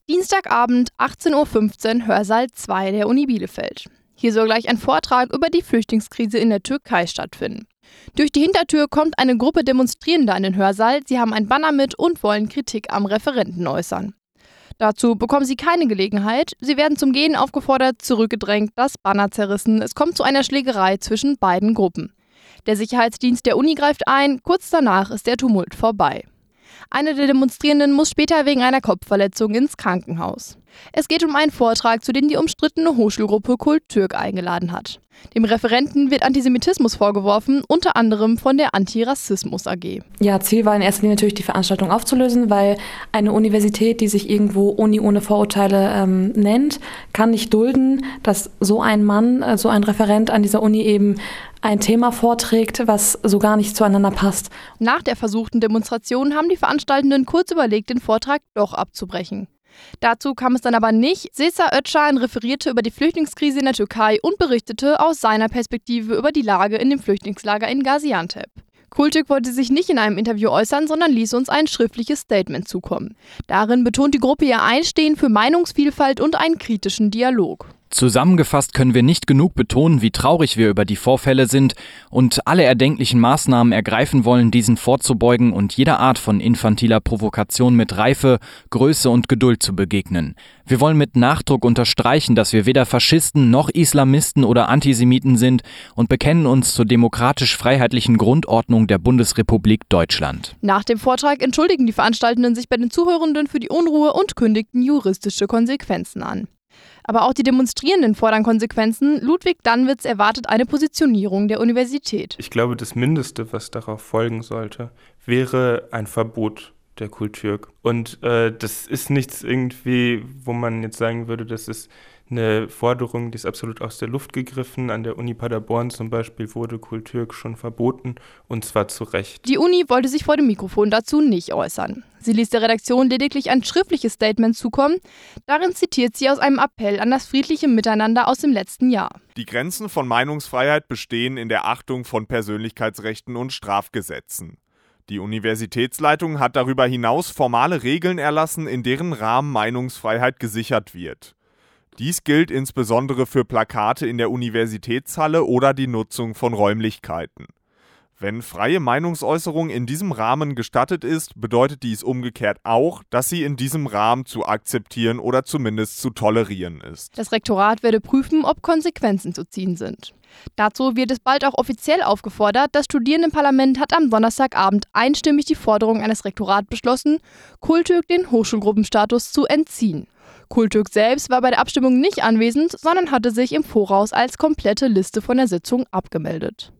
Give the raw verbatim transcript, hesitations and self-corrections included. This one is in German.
Dienstagabend, achtzehn Uhr fünfzehn, Hörsaal zwei der Uni Bielefeld. Hier soll gleich ein Vortrag über die Flüchtlingskrise in der Türkei stattfinden. Durch die Hintertür kommt eine Gruppe Demonstrierender in den Hörsaal. Sie haben ein Banner mit und wollen Kritik am Referenten äußern. Dazu bekommen sie keine Gelegenheit. Sie werden zum Gehen aufgefordert, zurückgedrängt, das Banner zerrissen. Es kommt zu einer Schlägerei zwischen beiden Gruppen. Der Sicherheitsdienst der Uni greift ein. Kurz danach ist der Tumult vorbei. Eine der Demonstrierenden muss später wegen einer Kopfverletzung ins Krankenhaus. Es geht um einen Vortrag, zu dem die umstrittene Hochschulgruppe Kult-Türk eingeladen hat. Dem Referenten wird Antisemitismus vorgeworfen, unter anderem von der Antirassismus A G. Ja, Ziel war in erster Linie natürlich, die Veranstaltung aufzulösen, weil eine Universität, die sich irgendwo Uni ohne Vorurteile ähm, nennt, kann nicht dulden, dass so ein Mann, äh, so ein Referent an dieser Uni eben ein Thema vorträgt, was so gar nicht zueinander passt. Nach der versuchten Demonstration haben die Veranstaltenden kurz überlegt, den Vortrag doch abzubrechen. Dazu kam es dann aber nicht. Sesa Özcan referierte über die Flüchtlingskrise in der Türkei und berichtete aus seiner Perspektive über die Lage in dem Flüchtlingslager in Gaziantep. Kult-Türk wollte sich nicht in einem Interview äußern, sondern ließ uns ein schriftliches Statement zukommen. Darin betont die Gruppe ihr Einstehen für Meinungsvielfalt und einen kritischen Dialog. Zusammengefasst können wir nicht genug betonen, wie traurig wir über die Vorfälle sind und alle erdenklichen Maßnahmen ergreifen wollen, diesen vorzubeugen und jeder Art von infantiler Provokation mit Reife, Größe und Geduld zu begegnen. Wir wollen mit Nachdruck unterstreichen, dass wir weder Faschisten noch Islamisten oder Antisemiten sind und bekennen uns zur demokratisch-freiheitlichen Grundordnung der Bundesrepublik Deutschland. Nach dem Vortrag entschuldigen die Veranstaltenden sich bei den Zuhörenden für die Unruhe und kündigten juristische Konsequenzen an. Aber auch die Demonstrierenden fordern Konsequenzen. Ludwig Dannwitz erwartet eine Positionierung der Universität. Ich glaube, das Mindeste, was darauf folgen sollte, wäre ein Verbot der Kult-Türk. Und äh, das ist nichts irgendwie, wo man jetzt sagen würde, das ist eine Forderung, die ist absolut aus der Luft gegriffen. An der Uni Paderborn zum Beispiel wurde Kult-Türk schon verboten, und zwar zu Recht. Die Uni wollte sich vor dem Mikrofon dazu nicht äußern. Sie ließ der Redaktion lediglich ein schriftliches Statement zukommen. Darin zitiert sie aus einem Appell an das friedliche Miteinander aus dem letzten Jahr. Die Grenzen von Meinungsfreiheit bestehen in der Achtung von Persönlichkeitsrechten und Strafgesetzen. Die Universitätsleitung hat darüber hinaus formale Regeln erlassen, in deren Rahmen Meinungsfreiheit gesichert wird. Dies gilt insbesondere für Plakate in der Universitätshalle oder die Nutzung von Räumlichkeiten. Wenn freie Meinungsäußerung in diesem Rahmen gestattet ist, bedeutet dies umgekehrt auch, dass sie in diesem Rahmen zu akzeptieren oder zumindest zu tolerieren ist. Das Rektorat werde prüfen, ob Konsequenzen zu ziehen sind. Dazu wird es bald auch offiziell aufgefordert. Das Studierendenparlament hat am Donnerstagabend einstimmig die Forderung eines Rektorats beschlossen, Kult-Türk den Hochschulgruppenstatus zu entziehen. Kult-Türk selbst war bei der Abstimmung nicht anwesend, sondern hatte sich im Voraus als komplette Liste von der Sitzung abgemeldet.